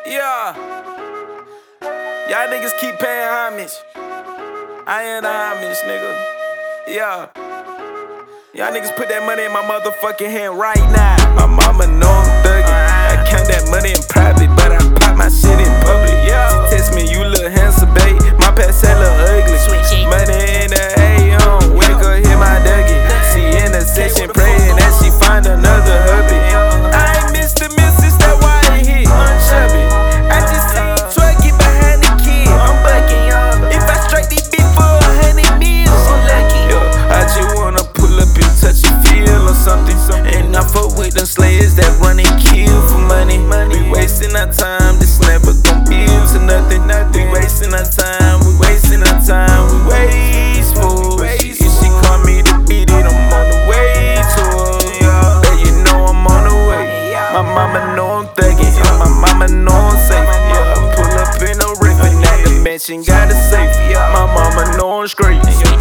Yeah. Y'all niggas keep paying homage. I ain't a homage, nigga. Yeah. Y'all niggas put that money in my motherfucking hand right now. My mama know I'm thuggin'. I count that money in private, but I pop my shit in public. Yeah. She text me, you look handsome, babe. My past that look ugly. Money in the A.M. Wake up, hit my Dougie. She in the section praying that she find another hubby. I ain't Mr. Mrs. That why I hit unchubby. I just seen Troy get behind the kid. I'm bucking y'all. If I strike this bitch for 100 mil, I'm lucky. Yeah, I just wanna pull up and touch a feel or something. And I fuck with them slayers that run and kill for money. We wasting our time, this never gon' build to nothing. We wasting our time, we wasting our time, we wasteful. If she call me to beat it, I'm on the way to her. Bet you know I'm on the way. My mama know I'm thuggin', my mama know I'm safe. Yeah, I pull up in a Wraith and at the mansion got a safe. My mama know I'm straight.